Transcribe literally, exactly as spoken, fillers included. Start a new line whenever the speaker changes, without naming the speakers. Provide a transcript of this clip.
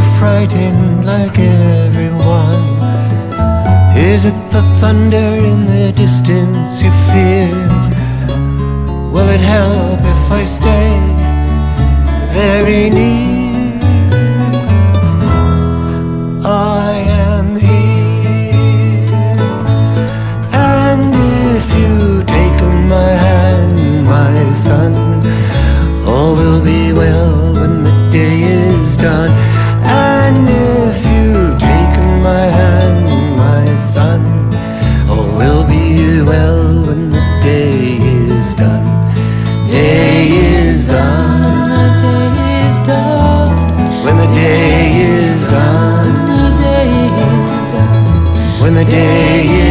frightened like everyone? Is it the thunder in the distance you fear? Will it help if I stay very near? I am here, and if you take my hand, my son, all will be well when the day is done. And if you take my hand, my son, all will be well when the day is done. Day is done. When the day is done. When the day is done. When the day is